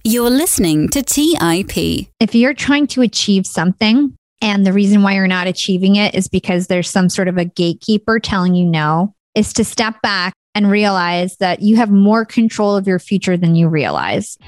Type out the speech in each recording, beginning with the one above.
You're listening to TIP. If you're trying to achieve something and the reason why you're not achieving it is because there's some sort of a gatekeeper telling you no, is to step back and realize that you have more control of your future than you realize.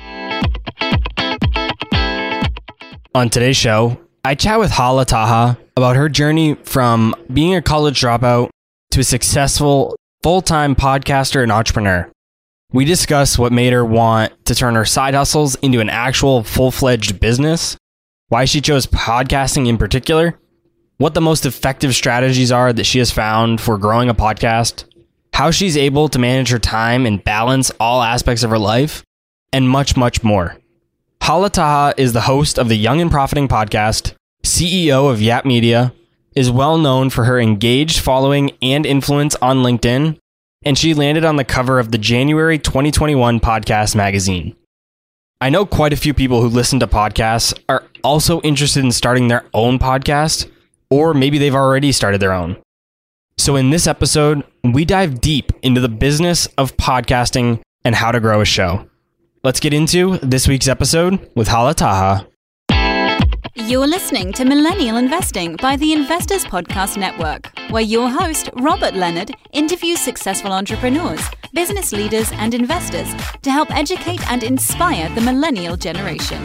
On today's show, I chat with Hala Taha about her journey from being a college dropout to a successful full-time podcaster and entrepreneur. We discuss what made her want to turn her side hustles into an actual full-fledged business, why she chose podcasting in particular, what the most effective strategies are that she has found for growing a podcast, how she's able to manage her time and balance all aspects of her life, and much, much more. Hala Taha is the host of the Young and Profiting podcast, CEO of Yap Media, is well known for her engaged following and influence on LinkedIn, and she landed on the cover of the January 2021 Podcast magazine. I know quite a few people who listen to podcasts are also interested in starting their own podcast, or maybe they've already started their own. So in this episode, we dive deep into the business of podcasting and how to grow a show. Let's get into this week's episode with Hala Taha. You're listening to Millennial Investing by the Investors Podcast Network, where your host, Robert Leonard, interviews successful entrepreneurs, business leaders, and investors to help educate and inspire the millennial generation.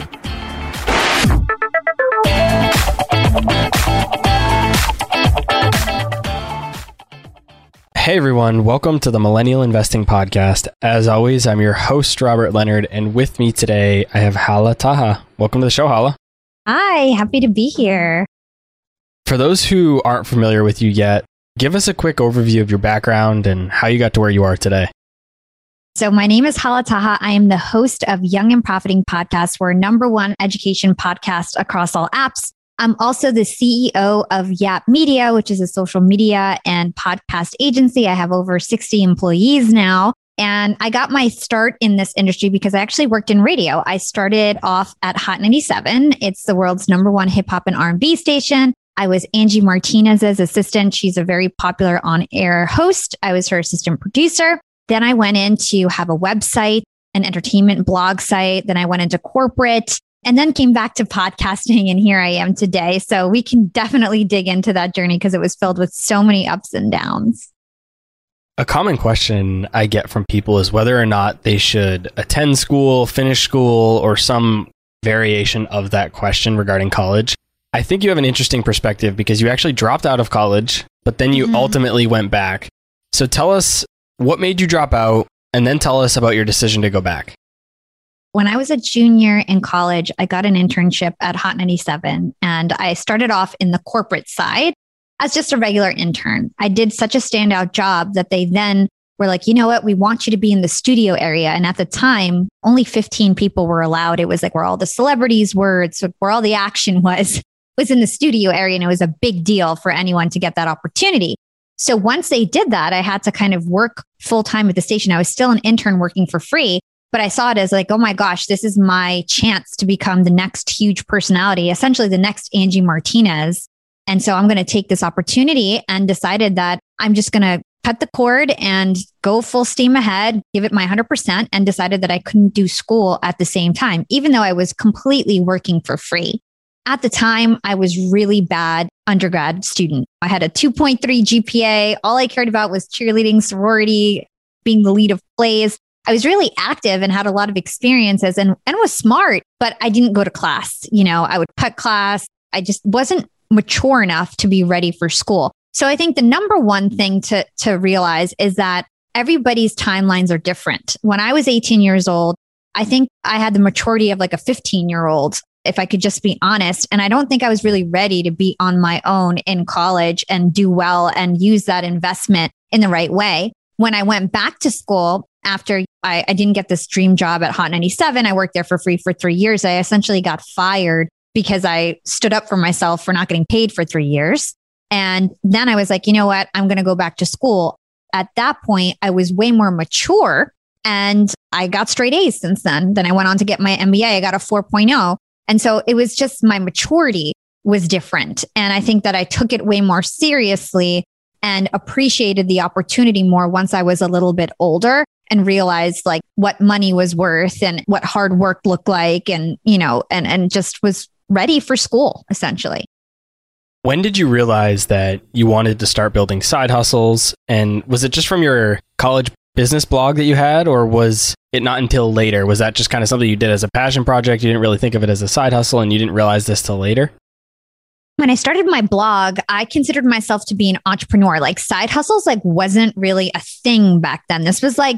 Hey everyone, welcome to the Millennial Investing Podcast. As always, I'm your host, Robert Leonard, and with me today, I have Hala Taha. Welcome to the show, Hala. Hi, happy to be here. For those who aren't familiar with you yet, give us a quick overview of your background and how you got to where you are today. So my name is Hala Taha. I am the host of Young and Profiting Podcast. We're #1 education podcast across all apps. I'm also the CEO of Yap Media, which is a social media and podcast agency. I have over 60 employees now. And I got my start in this industry because I actually worked in radio. I started off at Hot 97. It's the world's #1 hip hop and R&B station. I was Angie Martinez's assistant. She's a very popular on-air host. I was her assistant producer. Then I went in to have a website, an entertainment blog site. Then I went into corporate and then came back to podcasting. And here I am today. So we can definitely dig into that journey because it was filled with so many ups and downs. A common question I get from people is whether or not they should attend school, finish school, or some variation of that question regarding college. I think you have an interesting perspective because you actually dropped out of college, but then you ultimately went back. So tell us what made you drop out, and then tell us about your decision to go back. When I was a junior in college, I got an internship at Hot 97, and I started off in the corporate side as just a regular intern. I did such a standout job that they then were like, you know what, we want you to be in the studio area. And at the time, only 15 people were allowed. It was like where all the celebrities were, it's where all the action was in the studio area. And it was a big deal for anyone to get that opportunity. So once they did that, I had to kind of work full time at the station. I was still an intern working for free, but I saw it as like, oh my gosh, this is my chance to become the next huge personality, essentially the next Angie Martinez. And so I'm going to take this opportunity and decided that I'm just going to cut the cord and go full steam ahead, give it my 100%, and decided that I couldn't do school at the same time, even though I was completely working for free. At the time, I was really bad undergrad student. I had a 2.3 GPA. All I cared about was cheerleading, sorority, being the lead of plays. I was really active and had a lot of experiences and was smart, but I didn't go to class. You know, I would cut class. I just wasn't mature enough to be ready for school. So I think the #1 thing to realize is that everybody's timelines are different. When I was 18 years old, I think I had the maturity of like a 15-year-old, if I could just be honest. And I don't think I was really ready to be on my own in college and do well and use that investment in the right way. When I went back to school after I didn't get this dream job at Hot 97, I worked there for free for 3 years. I essentially got fired because I stood up for myself for not getting paid for 3 years. And then I was like, you know what? I'm going to go back to school. At that point, I was way more mature and I got straight A's since then. Then I went on to get my MBA. I got a 4.0. And so it was just my maturity was different. And I think that I took it way more seriously and appreciated the opportunity more once I was a little bit older and realized like what money was worth and what hard work looked like, and, you know, and just was ready for school, essentially. When did you realize that you wanted to start building side hustles? And was it just from your college business blog that you had, or was it not until later? Was that just kind of something you did as a passion project? You didn't really think of it as a side hustle and you didn't realize this till later? When I started my blog, I considered myself to be an entrepreneur. Like side hustles, like wasn't really a thing back then. This was like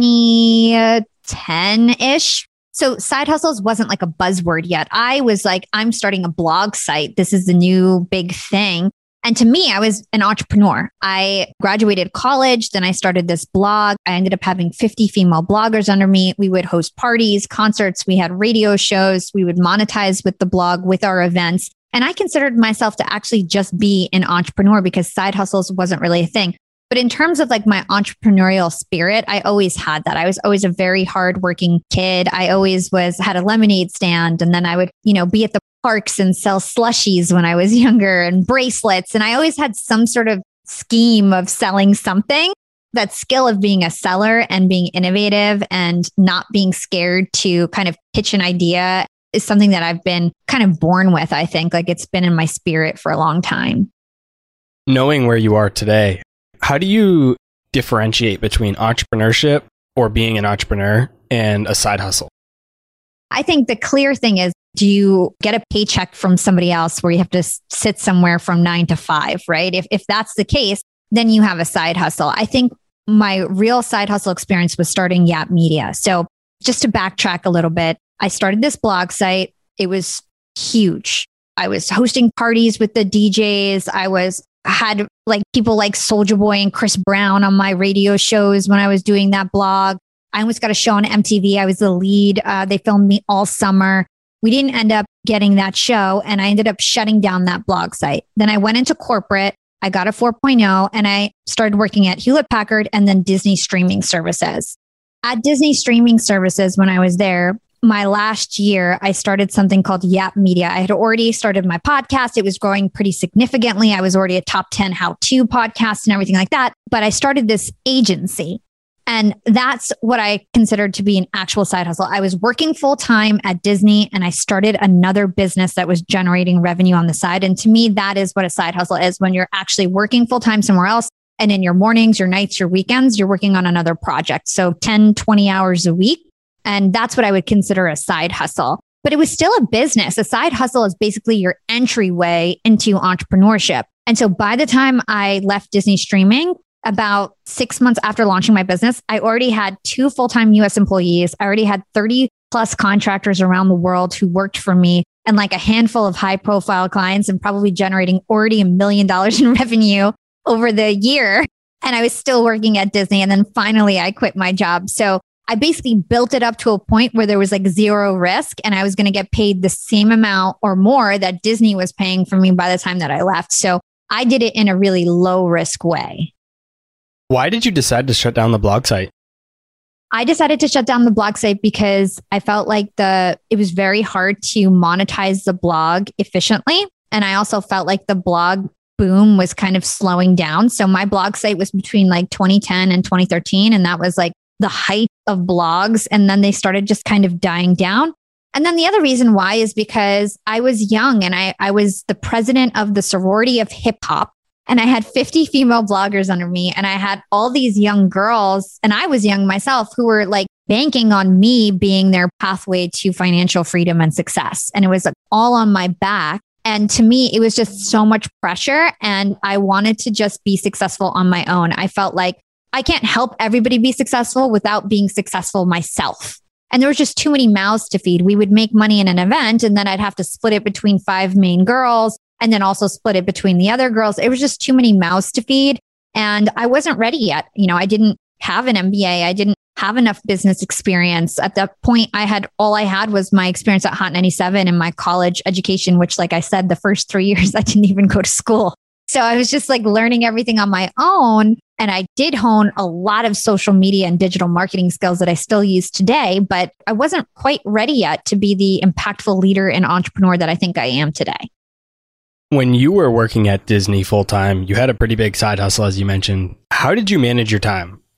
2010-ish. So side hustles wasn't like a buzzword yet. I was like, I'm starting a blog site. This is the new big thing. And to me, I was an entrepreneur. I graduated college, then I started this blog. I ended up having 50 female bloggers under me. We would host parties, concerts. We had radio shows. We would monetize with the blog, with our events. And I considered myself to actually just be an entrepreneur because side hustles wasn't really a thing. But in terms of like my entrepreneurial spirit, I always had that. I was always a very hardworking kid. I always had a lemonade stand, and then I would, you know, be at the parks and sell slushies when I was younger, and bracelets. And I always had some sort of scheme of selling something. That skill of being a seller and being innovative and not being scared to kind of pitch an idea is something that I've been kind of born with. I think like it's been in my spirit for a long time. Knowing where you are today, how do you differentiate between entrepreneurship or being an entrepreneur and a side hustle? I think the clear thing is, do you get a paycheck from somebody else where you have to sit somewhere from 9 to 5, right? If that's the case, then you have a side hustle. I think my real side hustle experience was starting Yap Media. So just to backtrack a little bit, I started this blog site. It was huge. I was hosting parties with the DJs. I had like people like Soulja Boy and Chris Brown on my radio shows when I was doing that blog. I almost got a show on MTV. I was the lead. They filmed me all summer. We didn't end up getting that show, and I ended up shutting down that blog site. Then I went into corporate. I got a 4.0 and I started working at Hewlett Packard and then Disney Streaming Services. At Disney Streaming Services, when I was there, my last year, I started something called Yap Media. I had already started my podcast. It was growing pretty significantly. I was already a top 10 how-to podcast and everything like that. But I started this agency. And that's what I considered to be an actual side hustle. I was working full time at Disney and I started another business that was generating revenue on the side. And to me, that is what a side hustle is, when you're actually working full time somewhere else. And in your mornings, your nights, your weekends, you're working on another project. So 10, 20 hours a week. And that's what I would consider a side hustle. But it was still a business. A side hustle is basically your entryway into entrepreneurship. And so by the time I left Disney Streaming, about 6 months after launching my business, I already had 2 full-time US employees. I already had 30 plus contractors around the world who worked for me, and like a handful of high profile clients, and probably generating already $1 million in revenue over the year. And I was still working at Disney. And then finally I quit my job. So I basically built it up to a point where there was like zero risk, and I was going to get paid the same amount or more that Disney was paying for me by the time that I left. So I did it in a really low risk way. Why did you decide to shut down the blog site? I decided to shut down the blog site because I felt like it was very hard to monetize the blog efficiently. And I also felt like the blog boom was kind of slowing down. So my blog site was between like 2010 and 2013. And that was like the height of blogs. And then they started just kind of dying down. And then the other reason why is because I was young and I was the president of the sorority of hip hop. And I had 50 female bloggers under me, and I had all these young girls, and I was young myself, who were like banking on me being their pathway to financial freedom and success. And it was like all on my back. And to me, it was just so much pressure. And I wanted to just be successful on my own. I felt like I can't help everybody be successful without being successful myself. And there was just too many mouths to feed. We would make money in an event, and then I'd have to split it between 5 main girls, and then also split it between the other girls. It was just too many mouths to feed. And I wasn't ready yet. You know, I didn't have an MBA. I didn't have enough business experience. At that point, all I had was my experience at Hot 97 and my college education, which, like I said, the first 3 years, I didn't even go to school. So I was just like learning everything on my own. And I did hone a lot of social media and digital marketing skills that I still use today, but I wasn't quite ready yet to be the impactful leader and entrepreneur that I think I am today. When you were working at Disney full time, you had a pretty big side hustle, as you mentioned. How did you manage your time?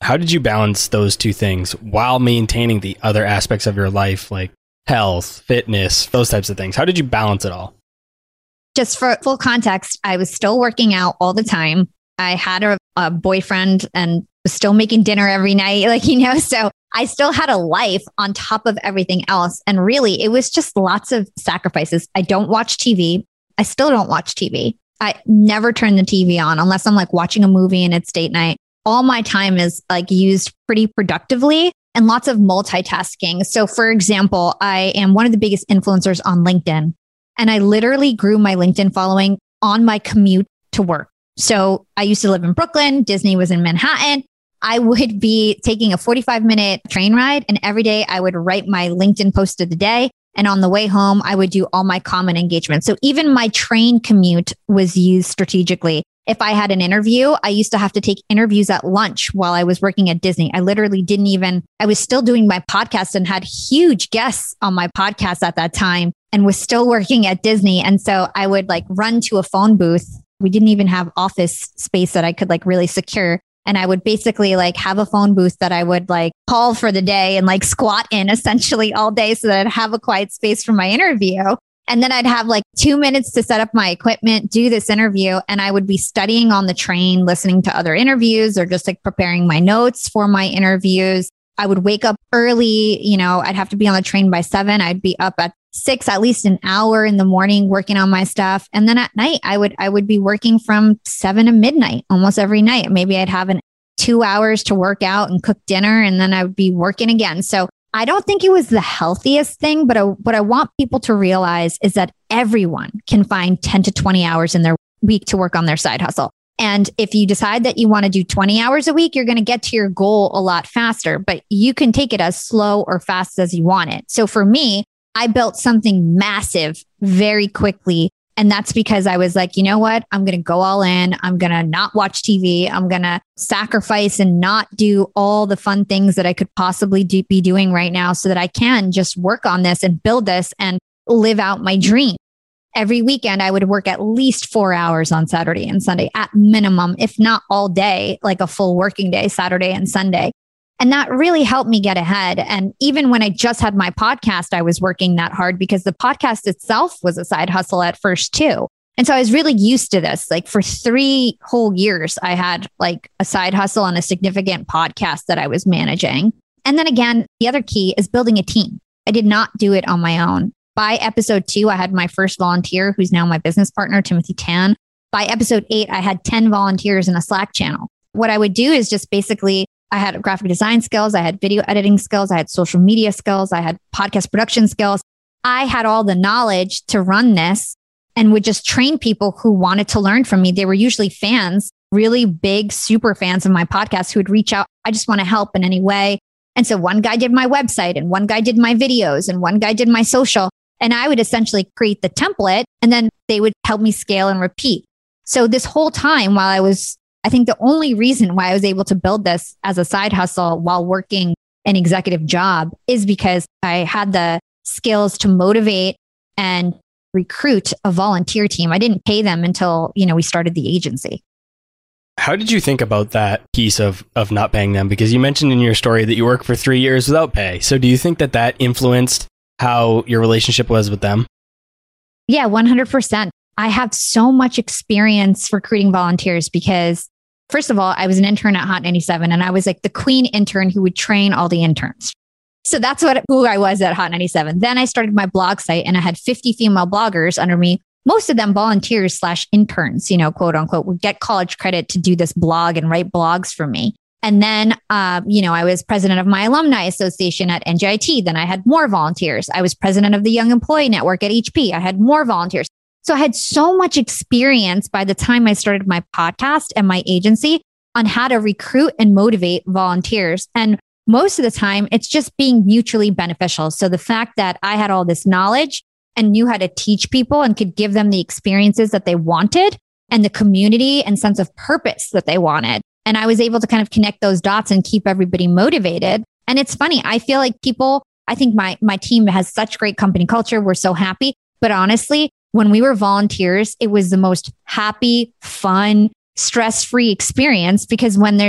How did you balance those two things while maintaining the other aspects of your life, like health, fitness, those types of things? How did you balance it all? Just for full context, I was still working out all the time. I had a boyfriend and was still making dinner every night, so I still had a life on top of everything else. And really, it was just lots of sacrifices. I don't watch TV. I still don't watch TV. I never turn the TV on unless I'm watching a movie and it's date night. All my time is used pretty productively and lots of multitasking. So for example, I am one of the biggest influencers on LinkedIn, and I literally grew my LinkedIn following on my commute to work. So I used to live in Brooklyn. Disney was in Manhattan. I would be taking a 45-minute train ride, and every day I would write my LinkedIn post of the day. And on the way home, I would do all my comment engagement. So even my train commute was used strategically. If I had an interview, I used to have to take interviews at lunch while I was working at Disney. I literally I was still doing my podcast and had huge guests on my podcast at that time and was still working at Disney. And so I would run to a phone booth. We didn't even have office space that I could really secure. And I would basically have a phone booth that I would call for the day and squat in essentially all day so that I'd have a quiet space for my interview. And then I'd have 2 minutes to set up my equipment, do this interview. And I would be studying on the train, listening to other interviews or just preparing my notes for my interviews. I would wake up early. I'd have to be on the train by 7. I'd be up at 6, at least an hour in the morning working on my stuff. And then at night, I would be working from 7 to midnight almost every night. Maybe I'd have 2 hours to work out and cook dinner, and then I would be working again. So I don't think it was the healthiest thing, but what I want people to realize is that everyone can find 10 to 20 hours in their week to work on their side hustle. And if you decide that you want to do 20 hours a week, you're going to get to your goal a lot faster, but you can take it as slow or fast as you want it. So for me, I built something massive very quickly. And that's because I was you know what? I'm going to go all in. I'm going to not watch TV. I'm going to sacrifice and not do all the fun things that I could possibly be doing right now so that I can just work on this and build this and live out my dream. Every weekend, I would work at least 4 hours on Saturday and Sunday at minimum, if not all day, a full working day, Saturday and Sunday. And that really helped me get ahead. And even when I just had my podcast, I was working that hard because the podcast itself was a side hustle at first too. And so I was really used to this. For 3 whole years, I had a side hustle and a significant podcast that I was managing. And then again, the other key is building a team. I did not do it on my own. By episode 2, I had my first volunteer, who's now my business partner, Timothy Tan. By episode 8, I had 10 volunteers in a Slack channel. What I would do is just basically, I had graphic design skills, I had video editing skills, I had social media skills, I had podcast production skills. I had all the knowledge to run this and would just train people who wanted to learn from me. They were usually fans, really big, super fans of my podcast who would reach out. I just want to help in any way. And so one guy did my website and one guy did my videos and one guy did my social. And I would essentially create the template and then they would help me scale and repeat. So this whole time while I think the only reason why I was able to build this as a side hustle while working an executive job is because I had the skills to motivate and recruit a volunteer team. I didn't pay them until, we started the agency. How did you think about that piece of not paying them? Because you mentioned in your story that you worked for 3 years without pay. So do you think that influenced how your relationship was with them? Yeah, 100%. I have so much experience recruiting volunteers because first of all, I was an intern at Hot 97 and I was the queen intern who would train all the interns. So that's who I was at Hot 97. Then I started my blog site and I had 50 female bloggers under me, most of them volunteers / interns, quote unquote, would get college credit to do this blog and write blogs for me. And then, I was president of my alumni association at NJIT. Then I had more volunteers. I was president of the Young Employee Network at HP. I had more volunteers. So I had so much experience by the time I started my podcast and my agency on how to recruit and motivate volunteers. And most of the time, it's just being mutually beneficial. So the fact that I had all this knowledge and knew how to teach people and could give them the experiences that they wanted and the community and sense of purpose that they wanted. And I was able to kind of connect those dots and keep everybody motivated. And it's funny. I feel like I think my team has such great company culture. We're so happy. But honestly, when we were volunteers, it was the most happy, fun, stress-free experience because when there's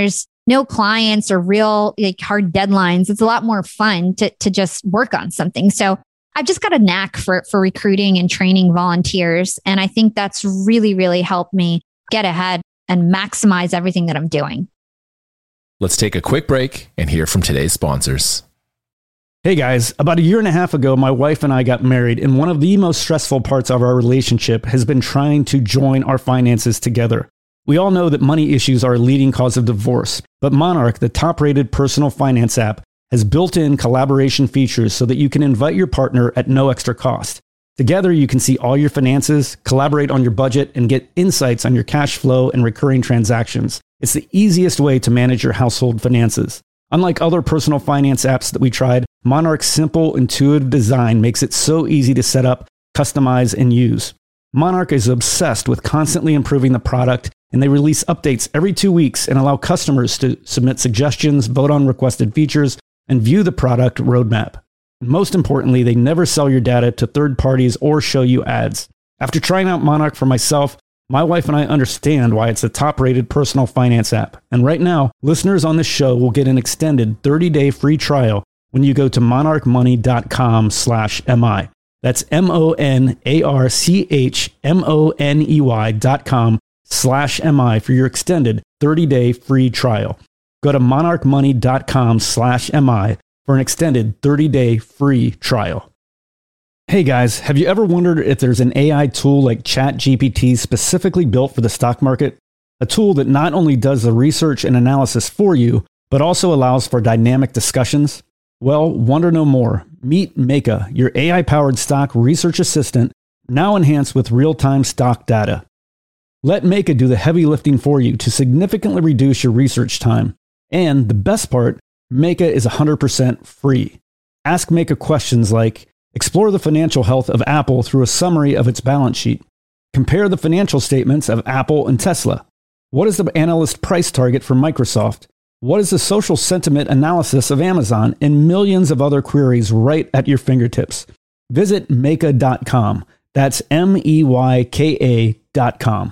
no clients or real like hard deadlines. It's a lot more fun to just work on something. So I've just got a knack for recruiting and training volunteers. And I think that's really, really helped me get ahead and maximize everything that I'm doing. Let's take a quick break and hear from today's sponsors. Hey guys, about a year and a half ago, my wife and I got married, and one of the most stressful parts of our relationship has been trying to join our finances together. We all know that money issues are a leading cause of divorce, but Monarch, the top-rated personal finance app, has built-in collaboration features so that you can invite your partner at no extra cost. Together, you can see all your finances, collaborate on your budget, and get insights on your cash flow and recurring transactions. It's the easiest way to manage your household finances. Unlike other personal finance apps that we tried, Monarch's simple, intuitive design makes it so easy to set up, customize, and use. Monarch is obsessed with constantly improving the product, and they release updates every 2 weeks and allow customers to submit suggestions, vote on requested features, and view the product roadmap. Most importantly, they never sell your data to third parties or show you ads. After trying out Monarch for myself, my wife and I understand why it's a top-rated personal finance app. And right now, listeners on this show will get an extended 30-day free trial when you go to monarchmoney.com/MI. That's monarchmoney.com/MI for your extended 30-day free trial. Go to monarchmoney.com/MI for an extended 30-day free trial. Hey guys, have you ever wondered if there's an AI tool like ChatGPT specifically built for the stock market? A tool that not only does the research and analysis for you, but also allows for dynamic discussions? Well, wonder no more. Meet Meka, your AI-powered stock research assistant, now enhanced with real-time stock data. Let Meka do the heavy lifting for you to significantly reduce your research time. And the best part, Meka is 100% free. Ask Meka questions like, explore the financial health of Apple through a summary of its balance sheet. Compare the financial statements of Apple and Tesla. What is the analyst price target for Microsoft? What is the social sentiment analysis of Amazon? And millions of other queries right at your fingertips. Visit Meka.com. That's MEYKA.com.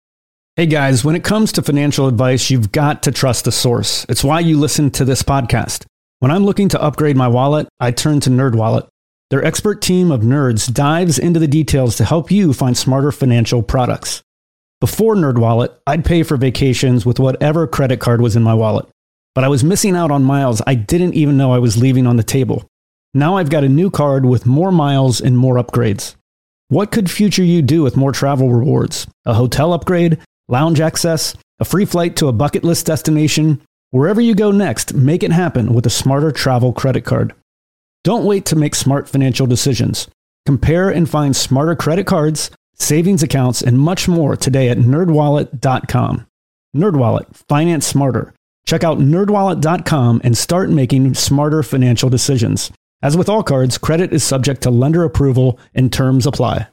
Hey guys, when it comes to financial advice, you've got to trust the source. It's why you listen to this podcast. When I'm looking to upgrade my wallet, I turn to NerdWallet. Their expert team of nerds dives into the details to help you find smarter financial products. Before NerdWallet, I'd pay for vacations with whatever credit card was in my wallet. But I was missing out on miles I didn't even know I was leaving on the table. Now I've got a new card with more miles and more upgrades. What could future you do with more travel rewards? A hotel upgrade? Lounge access? A free flight to a bucket list destination? Wherever you go next, make it happen with a smarter travel credit card. Don't wait to make smart financial decisions. Compare and find smarter credit cards, savings accounts, and much more today at nerdwallet.com. NerdWallet, finance smarter. Check out nerdwallet.com and start making smarter financial decisions. As with all cards, credit is subject to lender approval and terms apply.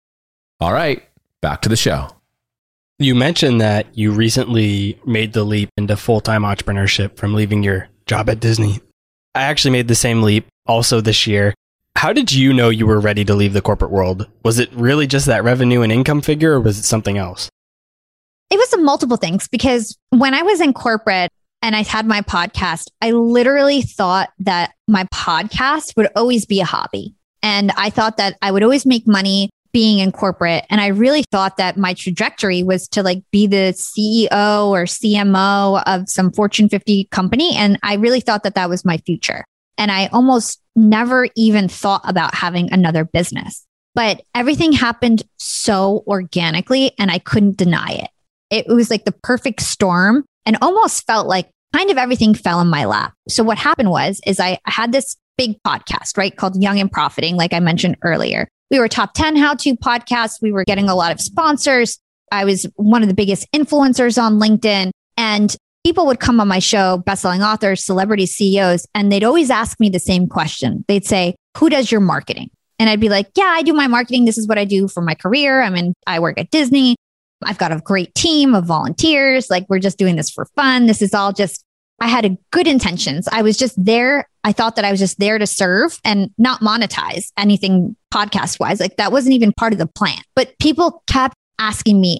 All right, back to the show. You mentioned that you recently made the leap into full-time entrepreneurship from leaving your job at Disney. I actually made the same leap also this year. How did you know you were ready to leave the corporate world? Was it really just that revenue and income figure, or was it something else? It was multiple things, because when I was in corporate and I had my podcast, I literally thought that my podcast would always be a hobby. And I thought that I would always make money being in corporate. And I really thought that my trajectory was to be the CEO or CMO of some Fortune 50 company. And I really thought that that was my future. And I almost never even thought about having another business. But everything happened so organically and I couldn't deny it. It was like the perfect storm and almost felt like kind of everything fell in my lap. So what happened is I had this big podcast, right, called Young and Profiting, like I mentioned earlier. We were top 10 how-to podcasts. We were getting a lot of sponsors. I was one of the biggest influencers on LinkedIn. And people would come on my show, best-selling authors, celebrity CEOs, and they'd always ask me the same question. They'd say, who does your marketing? And I'd be like, yeah, I do my marketing. This is what I do for my career. I work at Disney. I've got a great team of volunteers. We're just doing this for fun. This is all just, I had good intentions. I was just there. I thought that I was just there to serve and not monetize anything podcast wise. That wasn't even part of the plan. But people kept asking me, and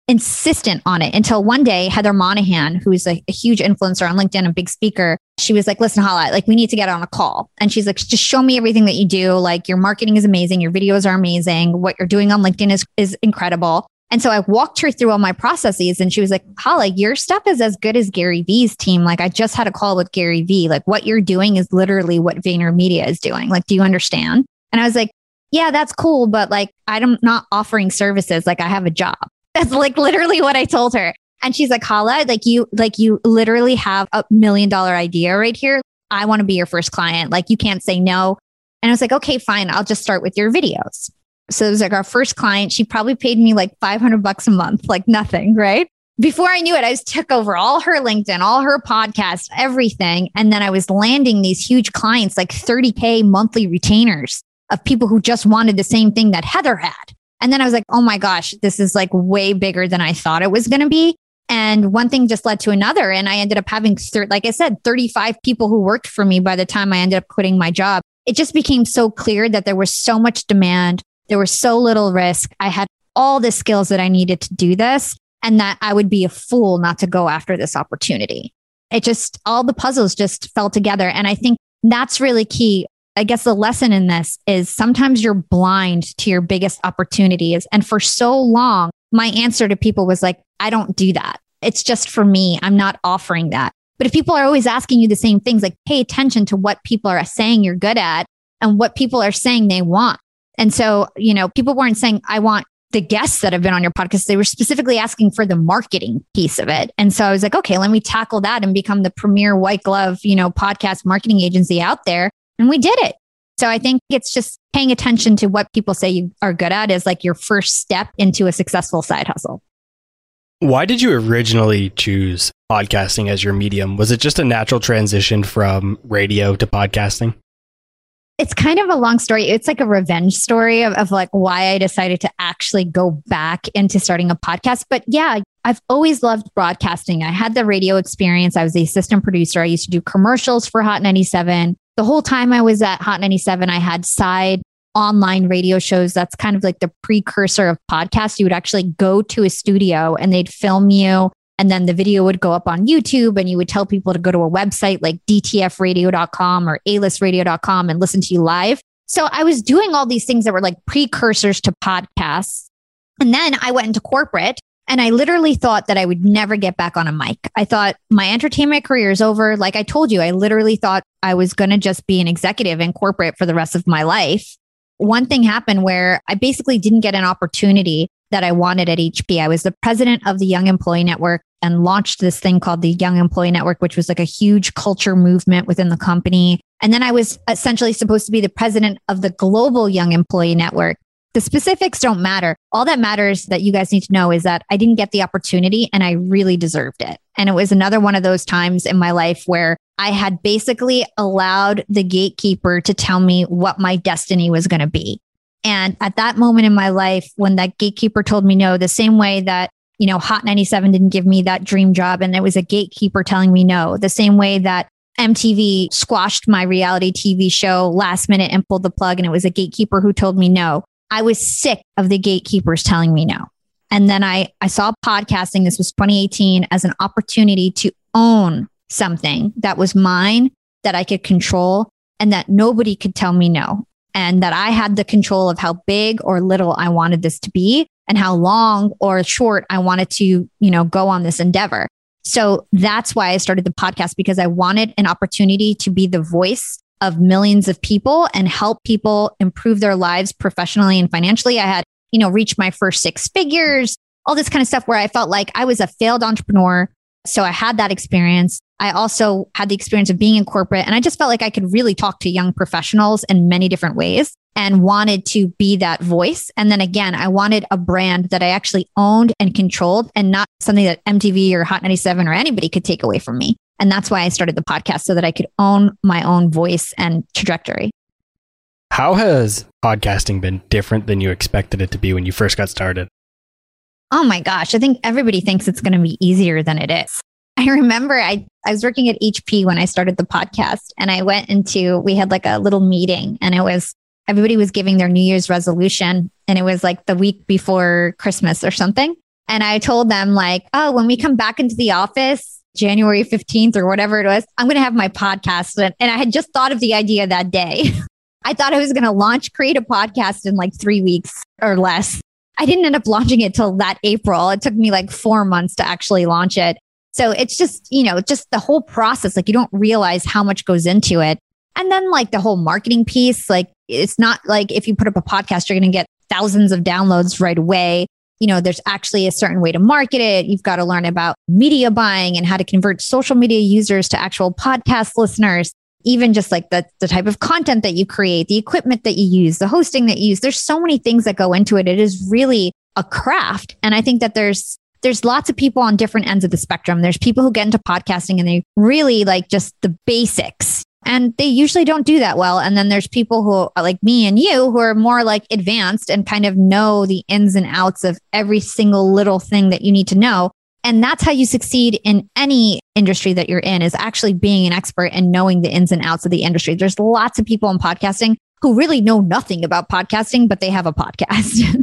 insistent on it until one day, Heather Monahan, who's a huge influencer on LinkedIn, a big speaker, she was like, listen, Hala, like we need to get on a call. And she's like, just show me everything that you do. Like your marketing is amazing. Your videos are amazing. What you're doing on LinkedIn is incredible. And so I walked her through all my processes and she was like, Hala, your stuff is as good as Gary Vee's team. Like I just had a call with Gary Vee. Like what you're doing is literally what VaynerMedia is doing. Like, do you understand? And I was like, yeah, that's cool. But like, I'm not offering services. Like I have a job. That's like literally what I told her. And she's like, Hala, like you literally have $1 million idea right here. I want to be your first client. Like you can't say no. And I was like, okay, fine. I'll just start with your videos. So it was like our first client. She probably paid me like $500 a month, like nothing, right? Before I knew it, I took over all her LinkedIn, all her podcasts, everything. And then I was landing these huge clients, like 30K monthly retainers of people who just wanted the same thing that Heather had. And then I was like, oh my gosh, this is like way bigger than I thought it was going to be. And one thing just led to another. And I ended up having, like I said, 35 people who worked for me by the time I ended up quitting my job. It just became so clear that there was so much demand. There was so little risk. I had all the skills that I needed to do this and that I would be a fool not to go after this opportunity. It just, all the puzzles just fell together. And I think that's really key. I guess the lesson in this is sometimes you're blind to your biggest opportunities. And for so long, my answer to people was like, I don't do that. It's just for me. I'm not offering that. But if people are always asking you the same things, like pay attention to what people are saying you're good at and what people are saying they want. And so, people weren't saying, I want the guests that have been on your podcast. They were specifically asking for the marketing piece of it. And so I was like, okay, let me tackle that and become the premier white glove, podcast marketing agency out there. And we did it. So I think it's just paying attention to what people say you are good at is like your first step into a successful side hustle. Why did you originally choose podcasting as your medium? Was it just a natural transition from radio to podcasting? It's kind of a long story. It's like a revenge story of like why I decided to actually go back into starting a podcast. But yeah, I've always loved broadcasting. I had the radio experience. I was the assistant producer. I used to do commercials for Hot 97. The whole time I was at Hot 97, I had side online radio shows. That's kind of like the precursor of podcasts. You would actually go to a studio and they'd film you. And then the video would go up on YouTube and you would tell people to go to a website like dtfradio.com or alistradio.com and listen to you live. So I was doing all these things that were like precursors to podcasts. And then I went into corporate and I literally thought that I would never get back on a mic. I thought my entertainment career is over. Like I told you, I literally thought I was going to just be an executive in corporate for the rest of my life. One thing happened where I basically didn't get an opportunity that I wanted at HP. I was the president of the Young Employee Network and launched this thing called the Young Employee Network, which was like a huge culture movement within the company. And then I was essentially supposed to be the president of the Global Young Employee Network. The specifics don't matter. All that matters that you guys need to know is that I didn't get the opportunity and I really deserved it. And it was another one of those times in my life where I had basically allowed the gatekeeper to tell me what my destiny was going to be. And at that moment in my life, when that gatekeeper told me no, the same way that, Hot 97 didn't give me that dream job and it was a gatekeeper telling me no, the same way that MTV squashed my reality TV show last minute and pulled the plug and it was a gatekeeper who told me no. I was sick of the gatekeepers telling me no. And then I saw podcasting, this was 2018, as an opportunity to own something that was mine, that I could control and that nobody could tell me no. And that I had the control of how big or little I wanted this to be and how long or short I wanted to, go on this endeavor. So that's why I started the podcast, because I wanted an opportunity to be the voice of millions of people and help people improve their lives professionally and financially. I had, reached my first 6 figures, all this kind of stuff where I felt like I was a failed entrepreneur. So I had that experience. I also had the experience of being in corporate and I just felt like I could really talk to young professionals in many different ways and wanted to be that voice. And then again, I wanted a brand that I actually owned and controlled and not something that MTV or Hot 97 or anybody could take away from me. And that's why I started the podcast, so that I could own my own voice and trajectory. How has podcasting been different than you expected it to be when you first got started? Oh my gosh, I think everybody thinks it's going to be easier than it is. I remember I was working at HP when I started the podcast and we had like a little meeting and everybody was giving their New Year's resolution and it was like the week before Christmas or something. And I told them like, oh, when we come back into the office, January 15th or whatever it was, I'm going to have my podcast. And I had just thought of the idea that day. I thought I was going to create a podcast in like 3 weeks or less. I didn't end up launching it till that April. It took me like 4 months to actually launch it. So it's just, just the whole process. Like you don't realize how much goes into it. And then like the whole marketing piece, like it's not like if you put up a podcast, you're going to get thousands of downloads right away. There's actually a certain way to market it. You've got to learn about media buying and how to convert social media users to actual podcast listeners. Even just like the type of content that you create, the equipment that you use, the hosting that you use. There's so many things that go into it. It is really a craft. And I think that there's lots of people on different ends of the spectrum. There's people who get into podcasting and they really like just the basics. And they usually don't do that well. And then there's people who are like me and you who are more like advanced and kind of know the ins and outs of every single little thing that you need to know. And that's how you succeed in any industry that you're in, is actually being an expert and knowing the ins and outs of the industry. There's lots of people in podcasting who really know nothing about podcasting, but they have a podcast.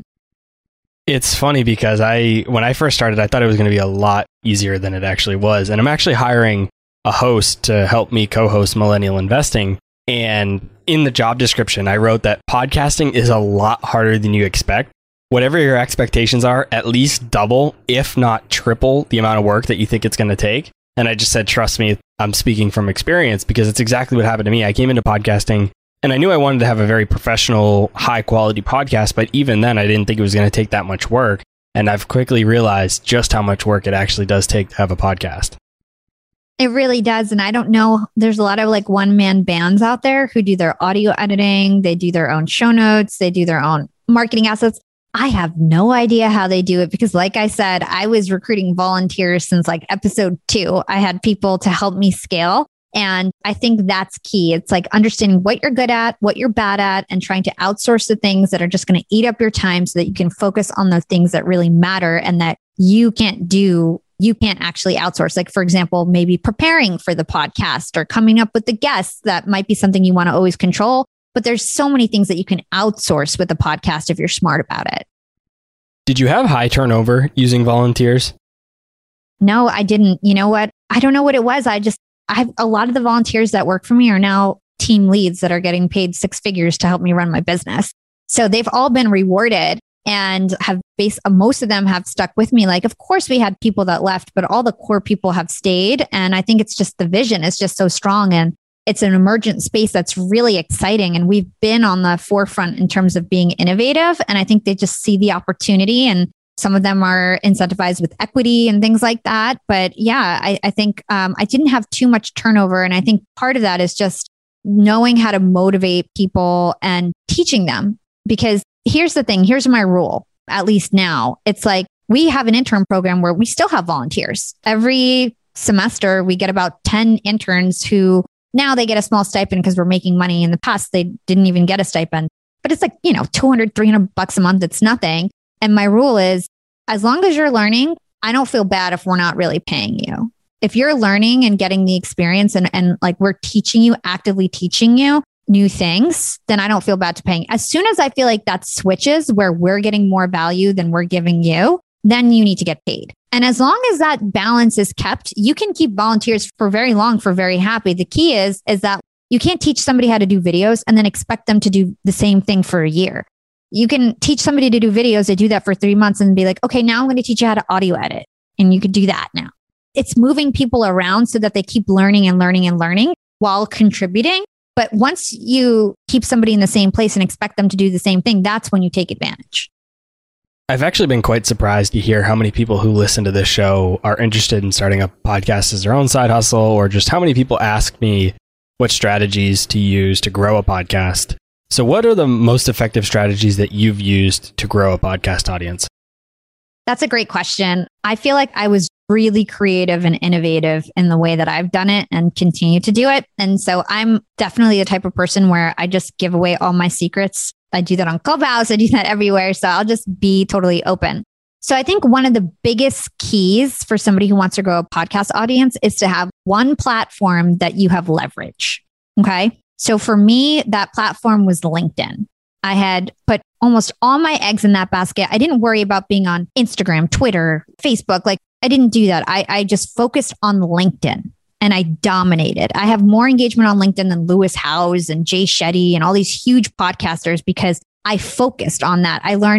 It's funny because when I first started, I thought it was going to be a lot easier than it actually was. And I'm actually hiring a host to help me co-host Millennial Investing. And in the job description, I wrote that podcasting is a lot harder than you expect. Whatever your expectations are, at least double, if not triple, the amount of work that you think it's going to take. And I just said, trust me, I'm speaking from experience because it's exactly what happened to me. I came into podcasting and I knew I wanted to have a very professional, high quality podcast. But even then, I didn't think it was going to take that much work. And I've quickly realized just how much work it actually does take to have a podcast. It really does. And I don't know, there's a lot of like one-man bands out there who do their audio editing. They do their own show notes. They do their own marketing assets. I have no idea how they do it because like I said, I was recruiting volunteers since like episode 2. I had people to help me scale. And I think that's key. It's like understanding what you're good at, what you're bad at, and trying to outsource the things that are just going to eat up your time so that you can focus on the things that really matter and that you can't actually outsource. Like, for example, maybe preparing for the podcast or coming up with the guests. That might be something you want to always control. But there's so many things that you can outsource with a podcast if you're smart about it. Did you have high turnover using volunteers? No, I didn't. You know what? I don't know what it was. I have a lot of the volunteers that work for me are now team leads that are getting paid 6 figures to help me run my business. So they've all been rewarded and most of them have stuck with me. Like, of course we had people that left, but all the core people have stayed. And I think it's just the vision is just so strong. And it's an emergent space that's really exciting. And we've been on the forefront in terms of being innovative. And I think they just see the opportunity, and some of them are incentivized with equity and things like that. But yeah, I think I didn't have too much turnover. And I think part of that is just knowing how to motivate people and teaching them. Because here's the thing, here's my rule, at least now. It's like we have an intern program where we still have volunteers. Every semester, we get about 10 interns who now they get a small stipend because we're making money. In the past, they didn't even get a stipend. But it's like, $200, $300 a month. It's nothing. And my rule is, as long as you're learning, I don't feel bad if we're not really paying you. If you're learning and getting the experience and like we're teaching you, actively teaching you new things, then I don't feel bad to paying. As soon as I feel like that switches where we're getting more value than we're giving you, then you need to get paid. And as long as that balance is kept, you can keep volunteers for very long, for very happy. The key is that you can't teach somebody how to do videos and then expect them to do the same thing for a year. You can teach somebody to do videos, they do that for 3 months and be like, okay, now I'm going to teach you how to audio edit. And you could do that now. It's moving people around so that they keep learning and learning and learning while contributing. But once you keep somebody in the same place and expect them to do the same thing, that's when you take advantage. I've actually been quite surprised to hear how many people who listen to this show are interested in starting a podcast as their own side hustle, or just how many people ask me what strategies to use to grow a podcast. So what are the most effective strategies that you've used to grow a podcast audience? That's a great question. I feel like I was really creative and innovative in the way that I've done it and continue to do it. And so I'm definitely the type of person where I just give away all my secrets. I do that on Clubhouse. I do that everywhere. So I'll just be totally open. So I think one of the biggest keys for somebody who wants to grow a podcast audience is to have one platform that you have leverage. Okay. So for me, that platform was LinkedIn. I had put almost all my eggs in that basket. I didn't worry about being on Instagram, Twitter, Facebook. Like I didn't do that. I just focused on LinkedIn and I dominated. I have more engagement on LinkedIn than Lewis Howes and Jay Shetty and all these huge podcasters because I focused on that.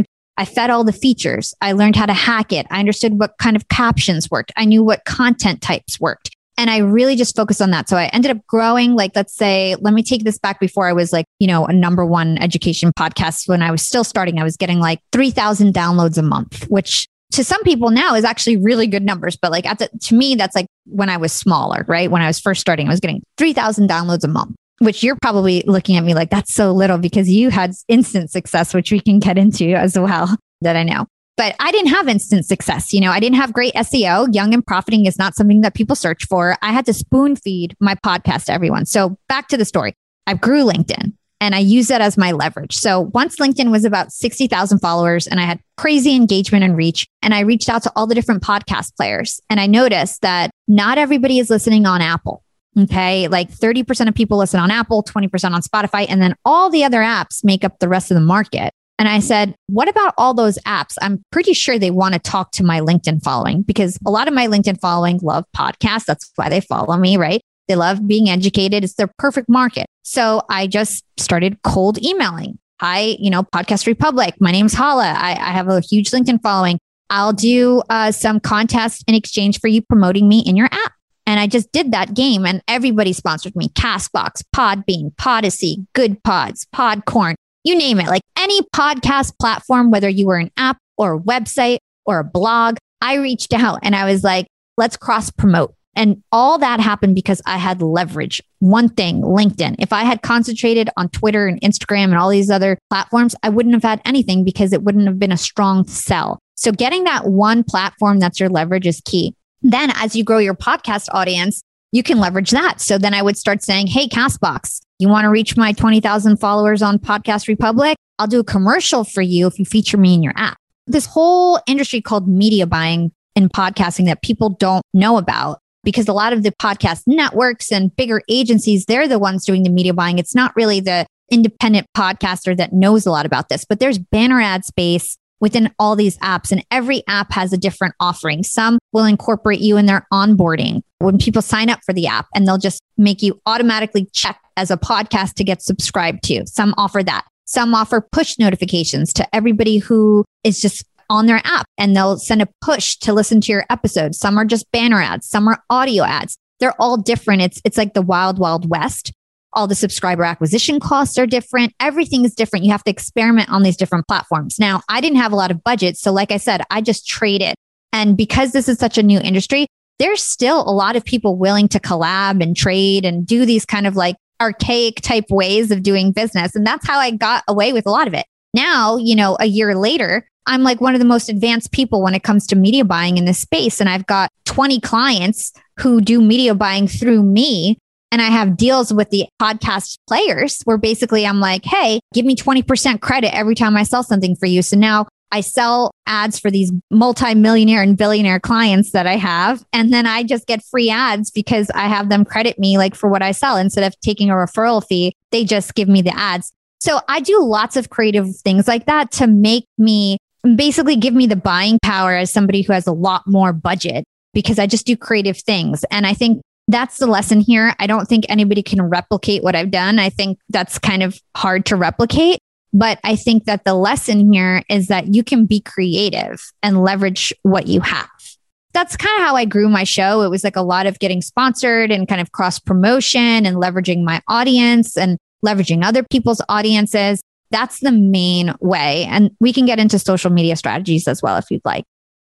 I fed all the features. I learned how to hack it. I understood what kind of captions worked. I knew what content types worked. And I really just focused on that. So I ended up growing, like, let's say, let me take this back before I was like, a #1 education podcast. When I was still starting, I was getting like 3,000 downloads a month, which to some people now is actually really good numbers. But like to me, that's like when I was smaller, right? When I was first starting, I was getting 3,000 downloads a month, which you're probably looking at me like, that's so little because you had instant success, which we can get into as well, that I know. But I didn't have instant success. I didn't have great SEO. Young and profiting is not something that people search for. I had to spoon feed my podcast to everyone. So back to the story. I grew LinkedIn and I used that as my leverage. So once LinkedIn was about 60,000 followers and I had crazy engagement and reach, and I reached out to all the different podcast players. And I noticed that not everybody is listening on Apple. Okay. Like 30% of people listen on Apple, 20% on Spotify, and then all the other apps make up the rest of the market. And I said, what about all those apps? I'm pretty sure they want to talk to my LinkedIn following because a lot of my LinkedIn following love podcasts. That's why they follow me, right? They love being educated. It's their perfect market. So I just started cold emailing. Hi, Podcast Republic. My name's Hala. I have a huge LinkedIn following. I'll do some contest in exchange for you promoting me in your app. And I just did that game and everybody sponsored me. Castbox, Podbean, Podyssey, Good Pods, Podcorn. You name it, like any podcast platform, whether you were an app or a website or a blog, I reached out and I was like, let's cross promote. And all that happened because I had leverage. One thing, LinkedIn. If I had concentrated on Twitter and Instagram and all these other platforms, I wouldn't have had anything because it wouldn't have been a strong sell. So getting that one platform that's your leverage is key. Then as you grow your podcast audience, you can leverage that. So then I would start saying, hey, Castbox, you want to reach my 20,000 followers on Podcast Republic? I'll do a commercial for you if you feature me in your app. This whole industry called media buying in podcasting that people don't know about, because a lot of the podcast networks and bigger agencies, they're the ones doing the media buying. It's not really the independent podcaster that knows a lot about this, but there's banner ad space within all these apps, and every app has a different offering. Some will incorporate you in their onboarding when people sign up for the app, and they'll just make you automatically check as a podcast to get subscribed to. Some offer that. Some offer push notifications to everybody who is just on their app, and they'll send a push to listen to your episode. Some are just banner ads. Some are audio ads. They're all different. It's like the wild, wild west. All the subscriber acquisition costs are different. Everything is different. You have to experiment on these different platforms. Now, I didn't have a lot of budget. So like I said, I just traded. And because this is such a new industry, there's still a lot of people willing to collab and trade and do these kind of like archaic type ways of doing business. And that's how I got away with a lot of it. Now, a year later, I'm like one of the most advanced people when it comes to media buying in this space. And I've got 20 clients who do media buying through me. And I have deals with the podcast players where basically I'm like, hey, give me 20% credit every time I sell something for you. So now I sell ads for these multi-millionaire and billionaire clients that I have. And then I just get free ads because I have them credit me like for what I sell. Instead of taking a referral fee, they just give me the ads. So I do lots of creative things like that to make me basically give me the buying power as somebody who has a lot more budget because I just do creative things. And I think that's the lesson here. I don't think anybody can replicate what I've done. I think that's kind of hard to replicate. But I think that the lesson here is that you can be creative and leverage what you have. That's kind of how I grew my show. It was like a lot of getting sponsored and kind of cross promotion and leveraging my audience and leveraging other people's audiences. That's the main way. And we can get into social media strategies as well if you'd like.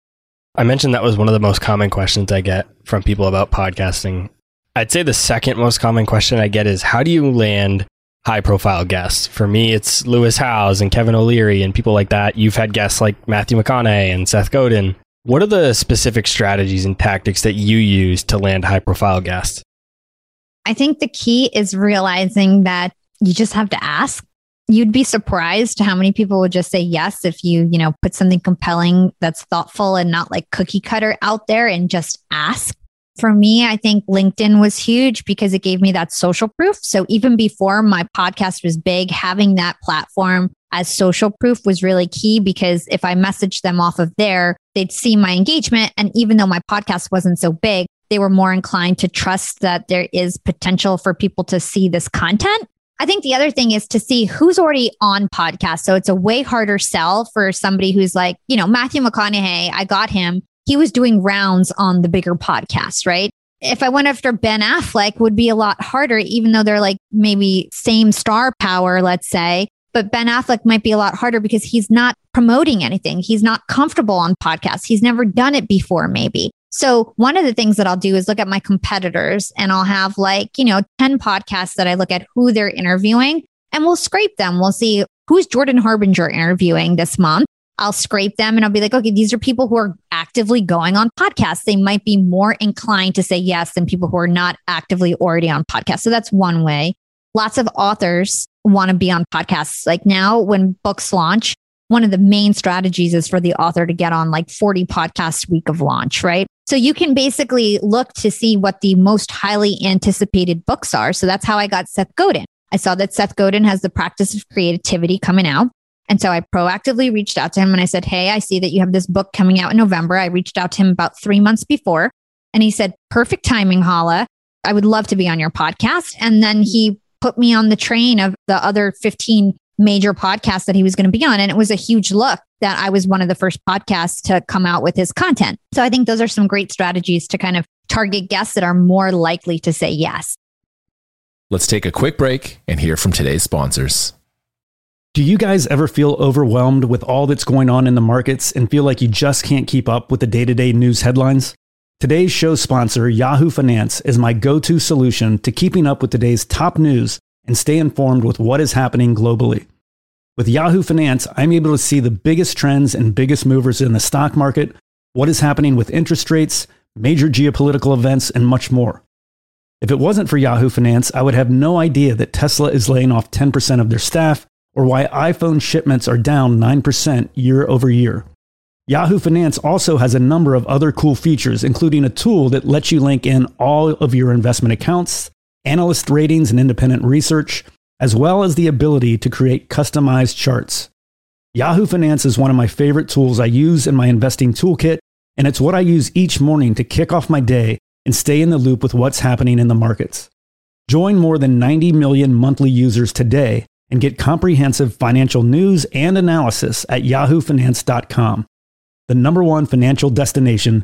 I mentioned that was one of the most common questions I get from people about podcasting. I'd say the second most common question I get is, how do you land high profile guests? For me, it's Lewis Howes and Kevin O'Leary and people like that. You've had guests like Matthew McConaughey and Seth Godin. What are the specific strategies and tactics that you use to land high profile guests? I think the key is realizing that you just have to ask. You'd be surprised how many people would just say yes if you, put something compelling that's thoughtful and not like cookie cutter out there and just ask. For me, I think LinkedIn was huge because it gave me that social proof. So even before my podcast was big, having that platform as social proof was really key, because if I messaged them off of there, they'd see my engagement. And even though my podcast wasn't so big, they were more inclined to trust that there is potential for people to see this content. I think the other thing is to see who's already on podcasts. So it's a way harder sell for somebody who's like, Matthew McConaughey, I got him. He was doing rounds on the bigger podcasts, right? If I went after Ben Affleck, would be a lot harder, even though they're like maybe same star power, let's say. But Ben Affleck might be a lot harder because he's not promoting anything. He's not comfortable on podcasts. He's never done it before, maybe. So one of the things that I'll do is look at my competitors, and I'll have 10 podcasts that I look at who they're interviewing, and we'll scrape them. We'll see who's Jordan Harbinger interviewing this month. I'll scrape them and I'll be like, okay, these are people who are actively going on podcasts. They might be more inclined to say yes than people who are not actively already on podcasts. So that's one way. Lots of authors want to be on podcasts. Like now when books launch, one of the main strategies is for the author to get on 40 podcasts week of launch, right? So you can basically look to see what the most highly anticipated books are. So that's how I got Seth Godin. I saw that Seth Godin has The Practice of Creativity coming out. And so I proactively reached out to him and I said, hey, I see that you have this book coming out in November. I reached out to him about 3 months before. And he said, perfect timing, Hala. I would love to be on your podcast. And then he put me on the train of the other 15 major podcasts that he was going to be on. And it was a huge look that I was one of the first podcasts to come out with his content. So I think those are some great strategies to kind of target guests that are more likely to say yes. Let's take a quick break and hear from today's sponsors. Do you guys ever feel overwhelmed with all that's going on in the markets and feel like you just can't keep up with the day-to-day news headlines? Today's show sponsor, Yahoo Finance, is my go-to solution to keeping up with today's top news and stay informed with what is happening globally. With Yahoo Finance, I'm able to see the biggest trends and biggest movers in the stock market, what is happening with interest rates, major geopolitical events, and much more. If it wasn't for Yahoo Finance, I would have no idea that Tesla is laying off 10% of their staff, or why iPhone shipments are down 9% year over year. Yahoo Finance also has a number of other cool features, including a tool that lets you link in all of your investment accounts, analyst ratings and independent research, as well as the ability to create customized charts. Yahoo Finance is one of my favorite tools I use in my investing toolkit, and it's what I use each morning to kick off my day and stay in the loop with what's happening in the markets. Join more than 90 million monthly users today and get comprehensive financial news and analysis at yahoofinance.com. The number one financial destination,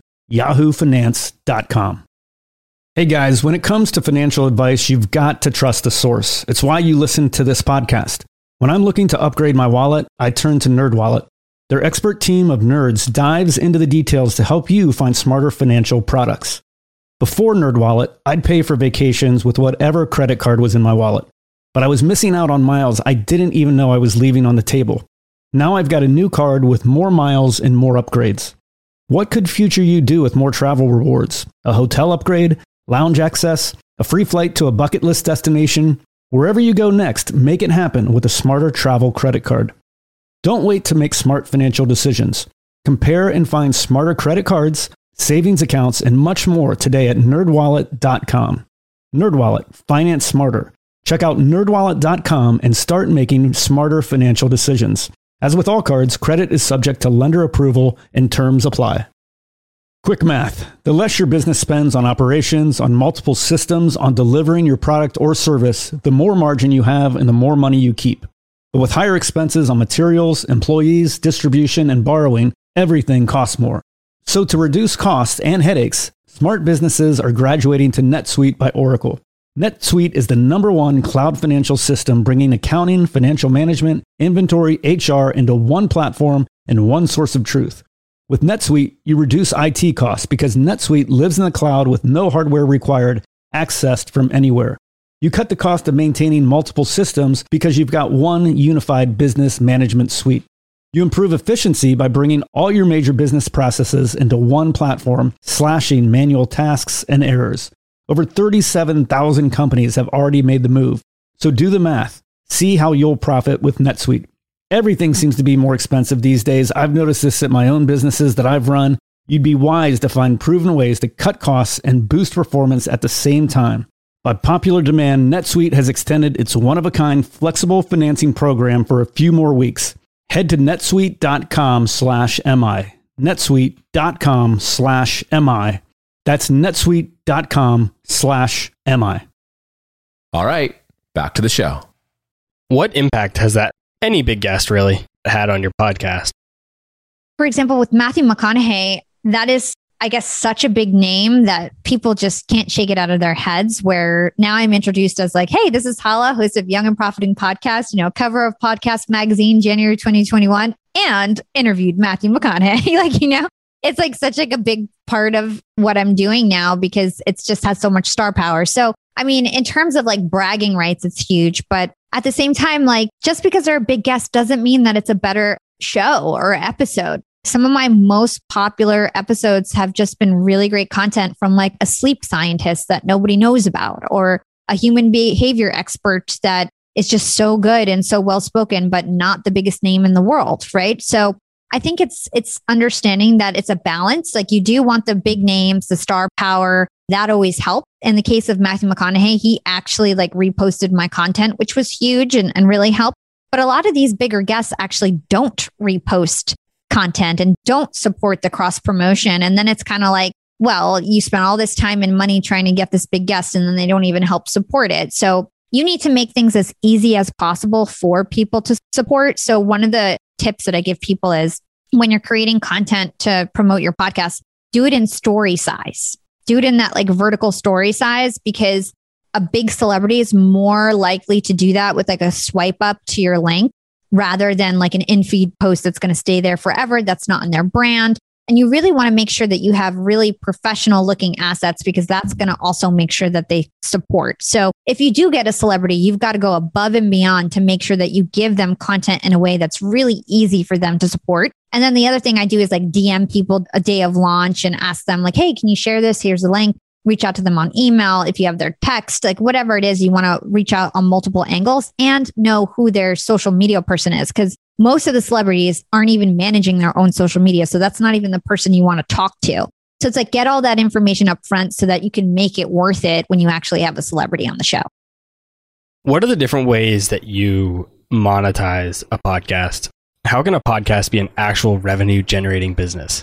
yahoofinance.com. Hey guys, when it comes to financial advice, you've got to trust the source. It's why you listen to this podcast. When I'm looking to upgrade my wallet, I turn to NerdWallet. Their expert team of nerds dives into the details to help you find smarter financial products. Before NerdWallet, I'd pay for vacations with whatever credit card was in my wallet. But I was missing out on miles I didn't even know I was leaving on the table. Now I've got a new card with more miles and more upgrades. What could future you do with more travel rewards? A hotel upgrade? Lounge access? A free flight to a bucket list destination? Wherever you go next, make it happen with a smarter travel credit card. Don't wait to make smart financial decisions. Compare and find smarter credit cards, savings accounts, and much more today at nerdwallet.com. NerdWallet, finance smarter. Check out nerdwallet.com and start making smarter financial decisions. As with all cards, credit is subject to lender approval and terms apply. Quick math. The less your business spends on operations, on multiple systems, on delivering your product or service, the more margin you have and the more money you keep. But with higher expenses on materials, employees, distribution, and borrowing, everything costs more. So to reduce costs and headaches, smart businesses are graduating to NetSuite by Oracle. NetSuite is the number one cloud financial system, bringing accounting, financial management, inventory, HR into one platform and one source of truth. With NetSuite, you reduce IT costs because NetSuite lives in the cloud with no hardware required, accessed from anywhere. You cut the cost of maintaining multiple systems because you've got one unified business management suite. You improve efficiency by bringing all your major business processes into one platform, slashing manual tasks and errors. Over 37,000 companies have already made the move. So do the math. See how you'll profit with NetSuite. Everything seems to be more expensive these days. I've noticed this at my own businesses that I've run. You'd be wise to find proven ways to cut costs and boost performance at the same time. By popular demand, NetSuite has extended its one-of-a-kind flexible financing program for a few more weeks. Head to netsuite.com/MI. netsuite.com/MI. That's netsuite.com/MI. All right, back to the show. What impact has any big guest really had on your podcast? For example, with Matthew McConaughey, that is, I guess, such a big name that people just can't shake it out of their heads, where now I'm introduced as like, hey, this is Hala, host of Young and Profiting Podcast, cover of Podcast Magazine, January 2021, and interviewed Matthew McConaughey. It's like such like a big part of what I'm doing now because it's just has so much star power. So, I mean, in terms of like bragging rights, it's huge. But at the same time, like just because they're a big guest doesn't mean that it's a better show or episode. Some of my most popular episodes have just been really great content from like a sleep scientist that nobody knows about, or a human behavior expert that is just so good and so well spoken, but not the biggest name in the world, right? So I think it's understanding that it's a balance. Like you do want the big names, the star power, that always helps. In the case of Matthew McConaughey, he actually like reposted my content, which was huge and really helped. But a lot of these bigger guests actually don't repost content and don't support the cross promotion. And then it's kind of like, well, you spent all this time and money trying to get this big guest and then they don't even help support it. So you need to make things as easy as possible for people to support. So one of the tips that I give people is when you're creating content to promote your podcast, do it in story size. Do it in that like vertical story size, because a big celebrity is more likely to do that with like a swipe up to your link rather than like an in-feed post that's going to stay there forever. That's not in their brand. And you really want to make sure that you have really professional looking assets, because that's going to also make sure that they support. So if you do get a celebrity, you've got to go above and beyond to make sure that you give them content in a way that's really easy for them to support. And then the other thing I do is like DM people a day of launch and ask them like, hey, can you share this? Here's the link. Reach out to them on email. If you have their text, like whatever it is, you want to reach out on multiple angles and know who their social media person is, because most of the celebrities aren't even managing their own social media. So that's not even the person you want to talk to. So it's like, get all that information up front so that you can make it worth it when you actually have a celebrity on the show. What are the different ways that you monetize a podcast? How can a podcast be an actual revenue generating business?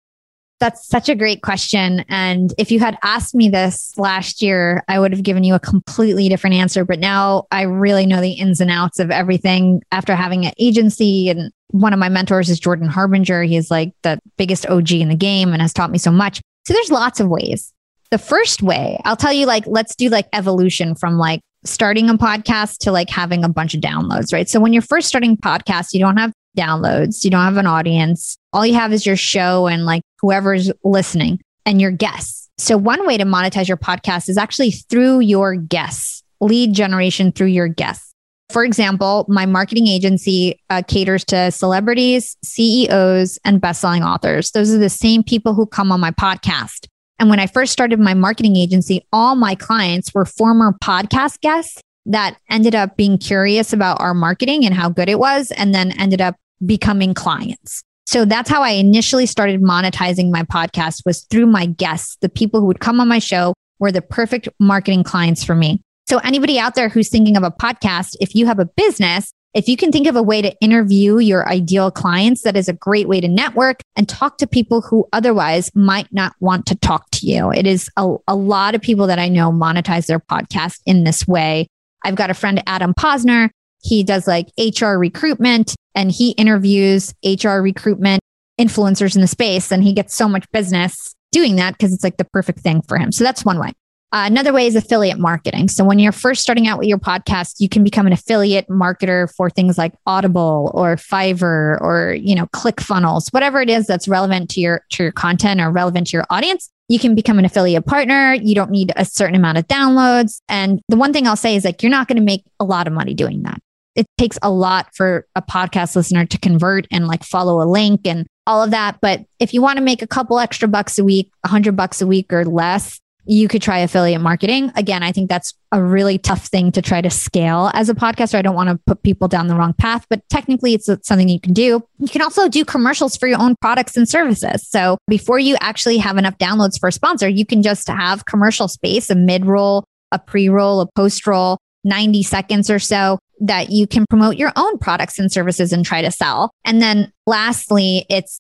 That's such a great question. And if you had asked me this last year, I would have given you a completely different answer. But now I really know the ins and outs of everything after having an agency. And one of my mentors is Jordan Harbinger. He's like the biggest OG in the game and has taught me so much. So there's lots of ways. The first way, I'll tell you, like, let's do like evolution from like starting a podcast to like having a bunch of downloads, right? So when you're first starting podcasts, you don't have downloads, you don't have an audience. All you have is your show and like whoever's listening and your guests. So one way to monetize your podcast is actually through your guests, lead generation through your guests. For example, my marketing agency caters to celebrities, CEOs, and best-selling authors. Those are the same people who come on my podcast. And when I first started my marketing agency, all my clients were former podcast guests that ended up being curious about our marketing and how good it was, and then ended up becoming clients. So that's how I initially started monetizing my podcast, was through my guests. The people who would come on my show were the perfect marketing clients for me. So anybody out there who's thinking of a podcast, if you have a business, if you can think of a way to interview your ideal clients, that is a great way to network and talk to people who otherwise might not want to talk to you. It is a lot of people that I know monetize their podcast in this way. I've got a friend, Adam Posner. He does like HR recruitment and he interviews HR recruitment influencers in the space. And he gets so much business doing that because it's like the perfect thing for him. So that's one way. Another way is affiliate marketing. So when you're first starting out with your podcast, you can become an affiliate marketer for things like Audible or Fiverr or, ClickFunnels, whatever it is that's relevant to your content or relevant to your audience. You can become an affiliate partner. You don't need a certain amount of downloads. And the one thing I'll say is like, you're not going to make a lot of money doing that. It takes a lot for a podcast listener to convert and like follow a link and all of that. But if you want to make a couple extra bucks a week, $100 a week or less, you could try affiliate marketing. Again, I think that's a really tough thing to try to scale as a podcaster. I don't want to put people down the wrong path, but technically it's something you can do. You can also do commercials for your own products and services. So before you actually have enough downloads for a sponsor, you can just have commercial space, a mid-roll a pre-roll, a post-roll, 90 seconds or so that you can promote your own products and services and try to sell. And then lastly, it's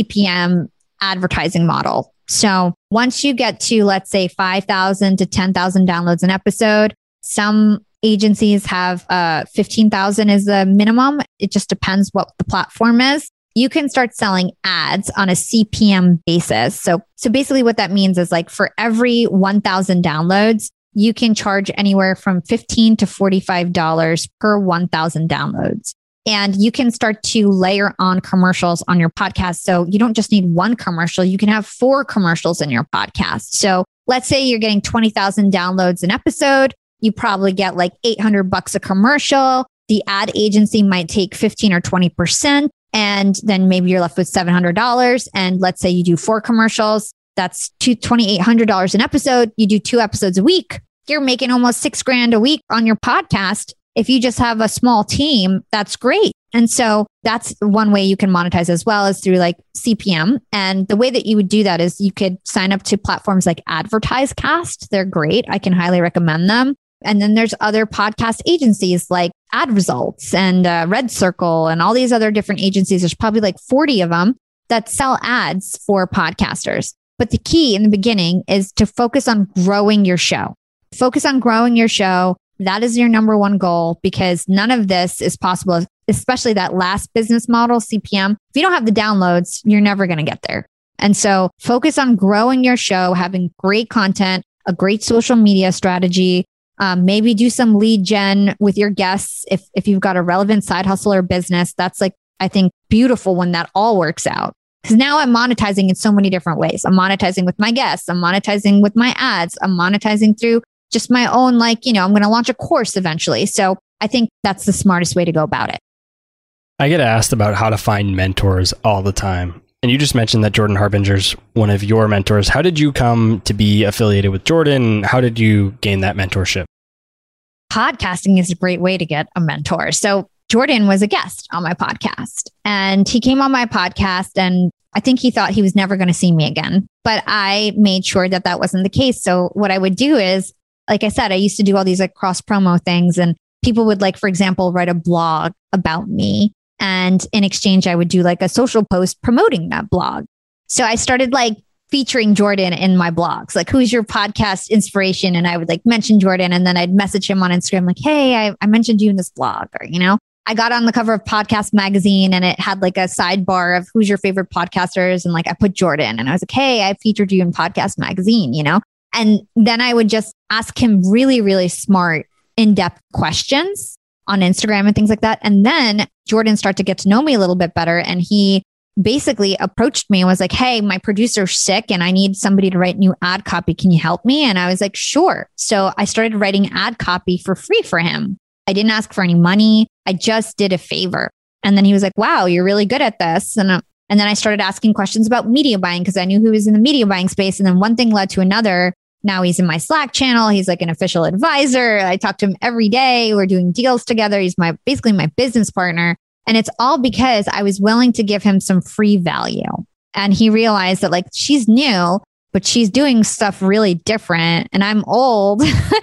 CPM advertising model. So once you get to, let's say, 5,000 to 10,000 downloads an episode, some agencies have 15,000 is the minimum. It just depends what the platform is. You can start selling ads on a CPM basis. So basically what that means is like for every 1,000 downloads, you can charge anywhere from $15 to $45 per 1,000 downloads. And you can start to layer on commercials on your podcast. So you don't just need one commercial, you can have 4 commercials in your podcast. So let's say you're getting 20,000 downloads an episode. You probably get like $800 a commercial. The ad agency might take 15 or 20%. And then maybe you're left with $700. And let's say you do 4 commercials. That's $2,800 an episode. You do 2 episodes a week. You're making almost $6,000 a week on your podcast. If you just have a small team, that's great. And so that's one way you can monetize as well, as through like CPM. And the way that you would do that is you could sign up to platforms like AdvertiseCast. They're great. I can highly recommend them. And then there's other podcast agencies like Ad Results and Red Circle and all these other different agencies. There's probably like 40 of them that sell ads for podcasters. But the key in the beginning is to focus on growing your show. Focus on growing your show. That is your number one goal, because none of this is possible, especially that last business model, CPM. If you don't have the downloads, you're never going to get there. And so focus on growing your show, having great content, a great social media strategy, maybe do some lead gen with your guests. If you've got a relevant side hustle or business, that's like, I think, beautiful when that all works out. Because now I'm monetizing in so many different ways. I'm monetizing with my guests. I'm monetizing with my ads. I'm monetizing through just my own, like, I'm going to launch a course eventually. So I think that's the smartest way to go about it. I get asked about how to find mentors all the time. And you just mentioned that Jordan Harbinger's one of your mentors. How did you come to be affiliated with Jordan? How did you gain that mentorship? Podcasting is a great way to get a mentor. So Jordan was a guest on my podcast, and he came on my podcast, and I think he thought he was never going to see me again. But I made sure that that wasn't the case. So what I would do is, like I said, I used to do all these like cross promo things, and people would, like, for example, write a blog about me. And in exchange, I would do like a social post promoting that blog. So I started like featuring Jordan in my blogs, like, who's your podcast inspiration? And I would like mention Jordan, and then I'd message him on Instagram, like, hey, I mentioned you in this blog, or, I got on the cover of Podcast Magazine, and it had like a sidebar of who's your favorite podcasters. And like, I put Jordan, and I was like, hey, I featured you in Podcast Magazine, And then I would just ask him really, really smart, in-depth questions on Instagram and things like that. And then Jordan started to get to know me a little bit better. And he basically approached me and was like, hey, my producer's sick and I need somebody to write new ad copy. Can you help me? And I was like, sure. So I started writing ad copy for free for him. I didn't ask for any money. I just did a favor. And then he was like, wow, you're really good at this. And then I started asking questions about media buying, because I knew he was in the media buying space. And then one thing led to another. Now he's in my Slack channel. He's like an official advisor. I talk to him every day. We're doing deals together. He's basically my business partner. And it's all because I was willing to give him some free value. And he realized that, like, she's new, but she's doing stuff really different. And I'm old,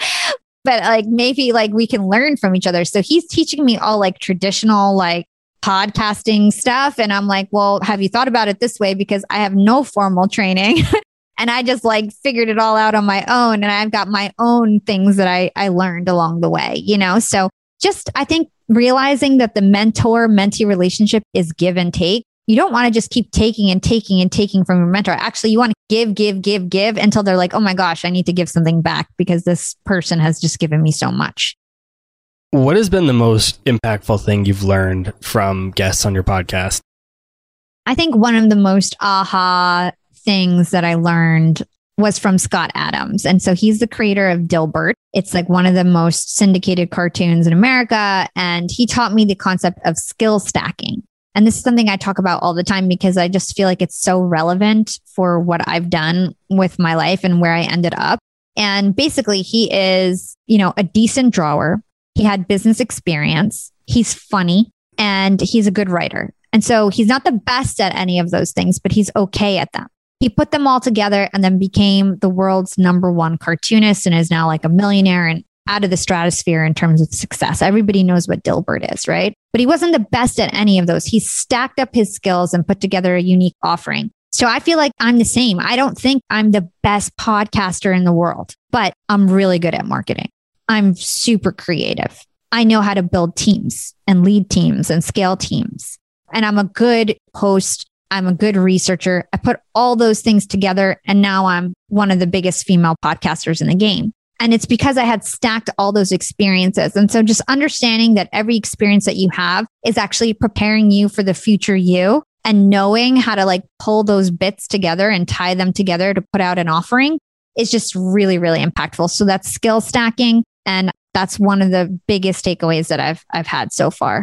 but like, maybe like we can learn from each other. So he's teaching me all like traditional, like, podcasting stuff. And I'm like, well, have you thought about it this way? Because I have no formal training. And I just like figured it all out on my own. And I've got my own things that I learned along the way, So just, I think, realizing that the mentor-mentee relationship is give and take. You don't want to just keep taking and taking and taking from your mentor. Actually, you want to give until they're like, oh my gosh, I need to give something back because this person has just given me so much. What has been the most impactful thing you've learned from guests on your podcast? I think one of the most aha things that I learned was from Scott Adams. And so he's the creator of Dilbert. It's like one of the most syndicated cartoons in America. And he taught me the concept of skill stacking. And this is something I talk about all the time because I just feel like it's so relevant for what I've done with my life and where I ended up. And basically he is, a decent drawer. He had business experience. He's funny and he's a good writer. And so he's not the best at any of those things, but he's okay at them. He put them all together and then became the world's #1 cartoonist and is now like a millionaire and out of the stratosphere in terms of success. Everybody knows what Dilbert is, right? But he wasn't the best at any of those. He stacked up his skills and put together a unique offering. So I feel like I'm the same. I don't think I'm the best podcaster in the world, but I'm really good at marketing. I'm super creative. I know how to build teams and lead teams and scale teams. And I'm a good host. I'm a good researcher. I put all those things together and now I'm one of the biggest female podcasters in the game. And it's because I had stacked all those experiences. And so just understanding that every experience that you have is actually preparing you for the future you, and knowing how to like pull those bits together and tie them together to put out an offering is just really, really impactful. So that's skill stacking. And that's one of the biggest takeaways that I've had so far.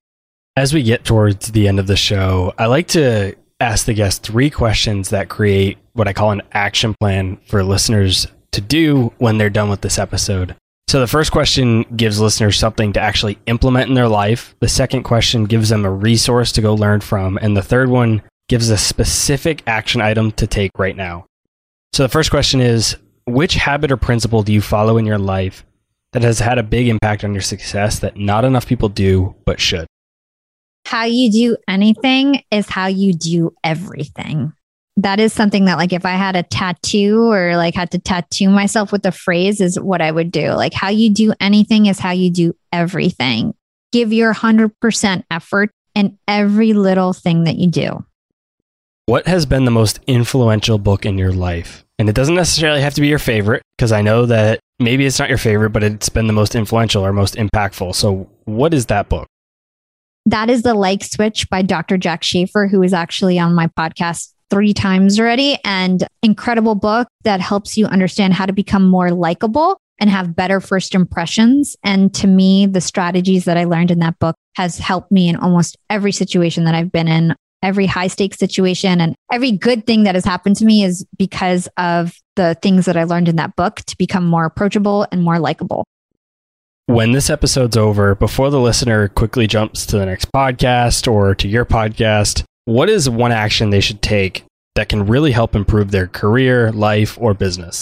As we get towards the end of the show, I like to ask the guests 3 questions that create what I call an action plan for listeners to do when they're done with this episode. So the first question gives listeners something to actually implement in their life. The second question gives them a resource to go learn from. And the third one gives a specific action item to take right now. So the first question is, which habit or principle do you follow in your life that has had a big impact on your success that not enough people do, but should? How you do anything is how you do everything. That is something that like if I had a tattoo or like had to tattoo myself with the phrase is what I would do. Like how you do anything is how you do everything. Give your 100% effort in every little thing that you do. What has been the most influential book in your life? And it doesn't necessarily have to be your favorite, because I know that maybe it's not your favorite, but it's been the most influential or most impactful. So what is that book? That is The Like Switch by Dr. Jack Schafer, who is actually on my podcast 3 times already, and incredible book that helps you understand how to become more likable and have better first impressions. And to me, the strategies that I learned in that book has helped me in almost every situation that I've been in, every high stakes situation, and every good thing that has happened to me is because of the things that I learned in that book to become more approachable and more likable. When this episode's over, before the listener quickly jumps to the next podcast or to your podcast, what is one action they should take that can really help improve their career, life, or business?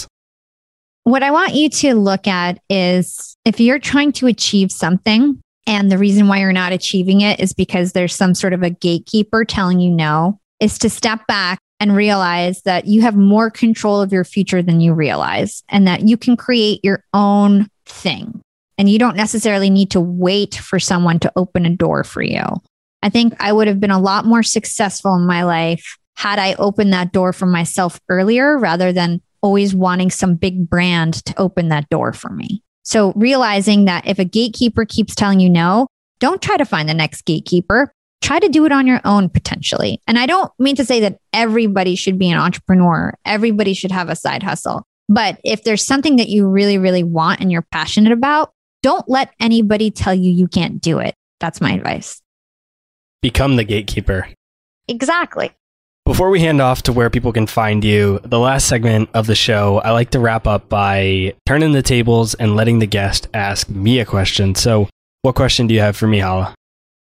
What I want you to look at is if you're trying to achieve something and the reason why you're not achieving it is because there's some sort of a gatekeeper telling you no, is to step back and realize that you have more control of your future than you realize and that you can create your own thing. And you don't necessarily need to wait for someone to open a door for you. I think I would have been a lot more successful in my life had I opened that door for myself earlier rather than always wanting some big brand to open that door for me. So realizing that if a gatekeeper keeps telling you no, don't try to find the next gatekeeper. Try to do it on your own potentially. And I don't mean to say that everybody should be an entrepreneur. Everybody should have a side hustle. But if there's something that you really, really want and you're passionate about, don't let anybody tell you you can't do it. That's my advice. Become the gatekeeper. Exactly. Before we hand off to where people can find you, the last segment of the show, I like to wrap up by turning the tables and letting the guest ask me a question. So what question do you have for me, Hala?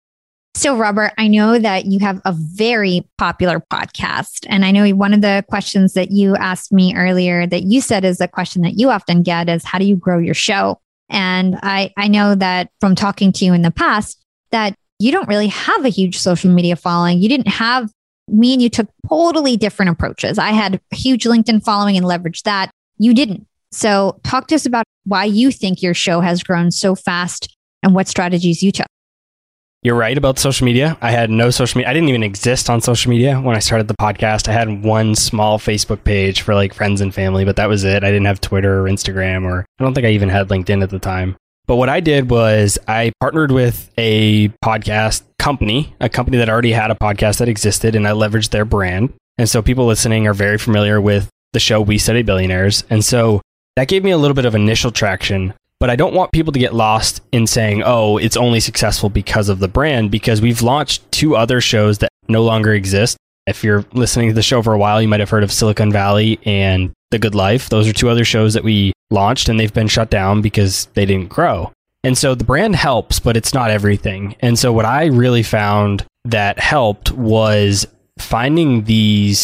So Robert, I know that you have a very popular podcast. And I know one of the questions that you asked me earlier that you said is a question that you often get is how do you grow your show? And I know that from talking to you in the past that you don't really have a huge social media following. You didn't have, me and you took totally different approaches. I had a huge LinkedIn following and leveraged that. You didn't. So talk to us about why you think your show has grown so fast and what strategies you took. You're right about social media. I had no social media. I didn't even exist on social media when I started the podcast. I had one small Facebook page for like friends and family, but that was it. I didn't have Twitter or Instagram, or I don't think I even had LinkedIn at the time. But what I did was I partnered with a podcast company, a company that already had a podcast that existed, and I leveraged their brand. And so people listening are very familiar with the show We Study Billionaires. And so that gave me a little bit of initial traction. But I don't want people to get lost in saying, oh, it's only successful because of the brand, because we've launched 2 other shows that no longer exist. If you're listening to the show for a while, you might have heard of Silicon Valley and The Good Life. Those are 2 other shows that we launched and they've been shut down because they didn't grow. And so the brand helps, but it's not everything. And so what I really found that helped was finding these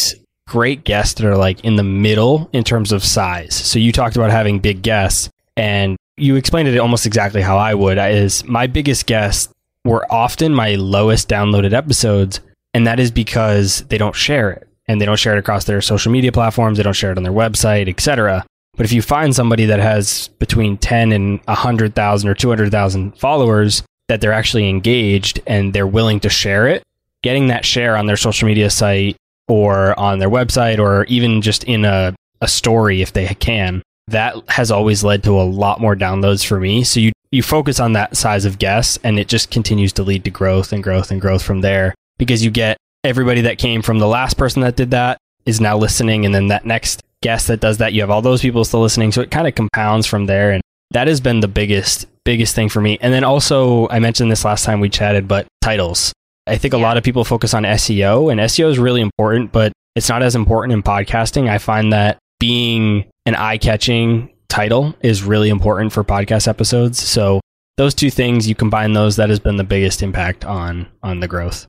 great guests that are like in the middle in terms of size. So you talked about having big guests, and you explained it almost exactly how I would. Is my biggest guests were often my lowest downloaded episodes, and that is because they don't share it, and they don't share it across their social media platforms. They don't share it on their website, etc. But if you find somebody that has between 10 and 100,000 or 200,000 followers, that they're actually engaged and they're willing to share it, getting that share on their social media site or on their website or even just in a story if they can, that has always led to a lot more downloads for me. So you focus on that size of guests, and it just continues to lead to growth and growth and growth from there, because you get everybody that came from the last person that did that is now listening, and then that next guest that does that, you have all those people still listening. So it kind of compounds from there, and that has been the biggest thing for me. And then also, I mentioned this last time we chatted, but titles. I think a lot of people focus on SEO, and SEO is really important, but it's not as important in podcasting. I find that being an eye-catching title is really important for podcast episodes. So those two things, you combine those, that has been the biggest impact on the growth.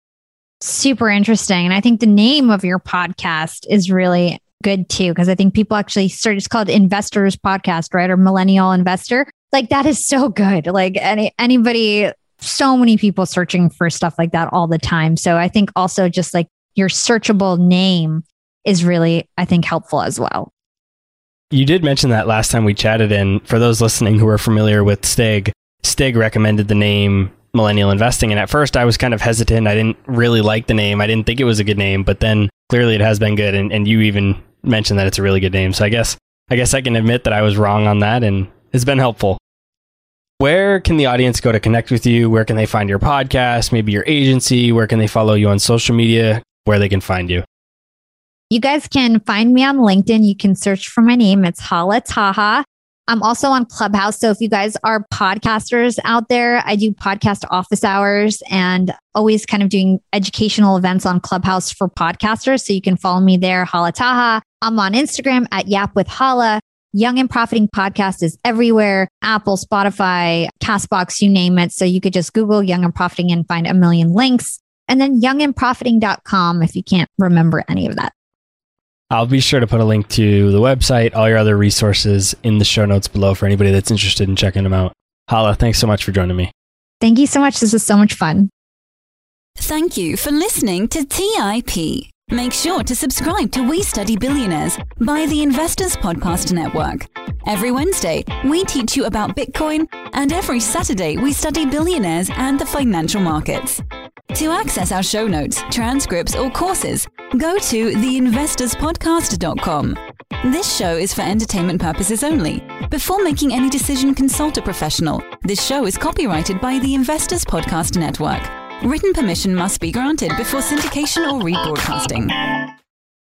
Super interesting. And I think the name of your podcast is really good too, because I think people actually search, it's called Investors Podcast, right? Or Millennial Investor. Like that is so good. Like anybody, so many people searching for stuff like that all the time. So I think also just like your searchable name is really, I think, helpful as well. You did mention that last time we chatted, and for those listening who are familiar with Stig recommended the name Millennial Investing. And at first I was kind of hesitant. I didn't really like the name. I didn't think it was a good name, but then clearly it has been good. And you even mentioned that it's a really good name. So I guess I can admit that I was wrong on that, and it's been helpful. Where can the audience go to connect with you? Where can they find your podcast, maybe your agency? Where can they follow you on social media? Where they can find you? You guys can find me on LinkedIn. You can search for my name. It's Hala Taha. I'm also on Clubhouse. So if you guys are podcasters out there, I do podcast office hours and always kind of doing educational events on Clubhouse for podcasters. So you can follow me there, Hala Taha. I'm on Instagram at Yap with Hala. Young and Profiting Podcast is everywhere. Apple, Spotify, CastBox, you name it. So you could just Google Young and Profiting and find a million links. And then youngandprofiting.com if you can't remember any of that. I'll be sure to put a link to the website, all your other resources in the show notes below for anybody that's interested in checking them out. Hala, thanks so much for joining me. Thank you so much. This was so much fun. Thank you for listening to TIP. Make sure to subscribe to We Study Billionaires by the Investors Podcast Network. Every Wednesday, we teach you about Bitcoin, and every Saturday, we study billionaires and the financial markets. To access our show notes, transcripts, or courses, go to theinvestorspodcast.com. This show is for entertainment purposes only. Before making any decision, consult a professional. This show is copyrighted by the Investors Podcast Network. Written permission must be granted before syndication or rebroadcasting.